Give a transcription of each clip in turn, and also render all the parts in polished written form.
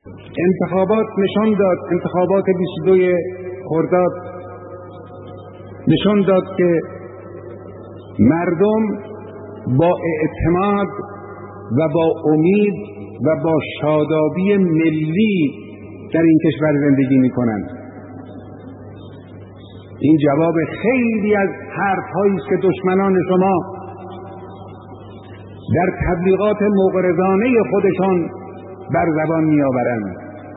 انتخابات نشان داد، انتخابات 22 خرداد نشان داد که مردم با اعتماد و با امید و با شادابی ملی در این کشور زندگی می‌کنند. این جواب خیلی از حرف‌هایی است که دشمنان شما در تبلیغات مغرضانه خودشان بر زبان می‌آورند.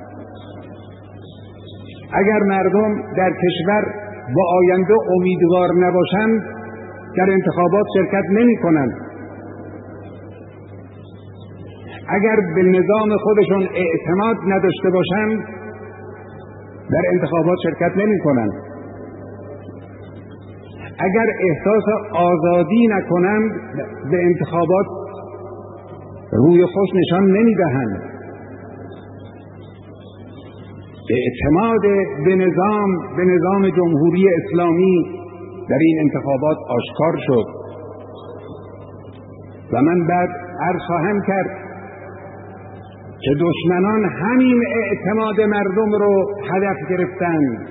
اگر مردم در کشور با آینده امیدوار نباشند در انتخابات شرکت نمی‌کنند. اگر به نظام خودشون اعتماد نداشته باشند در انتخابات شرکت نمی‌کنند. اگر احساس آزادی نکنند به انتخابات روی خوش نشان نمی‌دهند. اعتماد به نظام جمهوری اسلامی در این انتخابات آشکار شد و من بعد عرض خواهم کرد که دشمنان همین اعتماد مردم رو هدف گرفتند.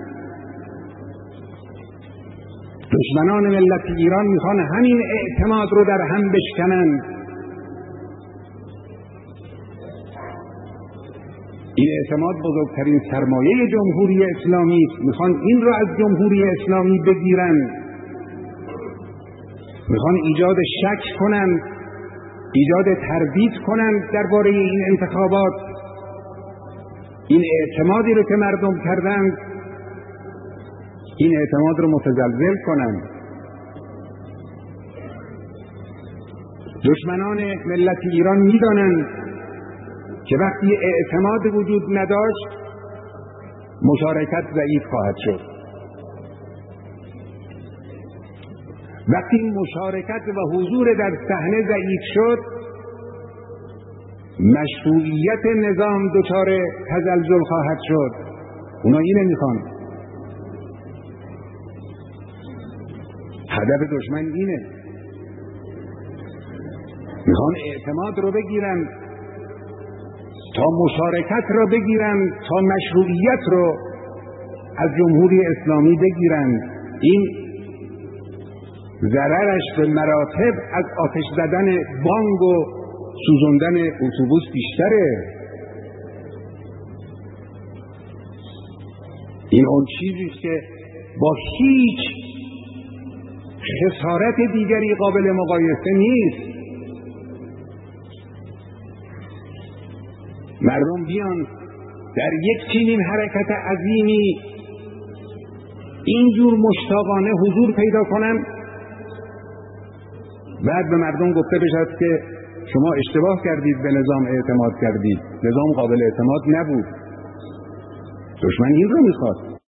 دشمنان ملت ایران میخوان همین اعتماد رو در هم بشکنند. این اعتماد بزرگترین سرمایه جمهوری اسلامی است. میخوان این رو از جمهوری اسلامی بگیرند. میخوان ایجاد شک کنند، ایجاد تردید کنند درباره این انتخابات. این اعتمادی رو که مردم کردند این اعتماد رو متزلزل کنند. دشمنان ملت ایران میدانند که وقتی اعتماد وجود نداشت مشارکت ضعیف خواهد شد. وقتی مشارکت و حضور در صحنه ضعیف شد مشروعیت نظام دچار تزلزل خواهد شد. اونا اینه میخوان. هدف دشمن اینه. میخوان اعتماد رو بگیرن تا مشارکت رو بگیرن، تا مشروعیت رو از جمهوری اسلامی بگیرن. این ضررش به مراتب از آتش زدن بانگ و سوزوندن اتوبوس بیشتره. این اون چیزیست که با هیچ خسارت دیگری قابل مقایسه نیست. مردم بیان در یک چنین حرکت عظیمی اینجور مشتاقانه حضور پیدا کنند، بعد به مردم گفته بشد که شما اشتباه کردید، به نظام اعتماد کردید، نظام قابل اعتماد نبود. دشمن این رو میخواد.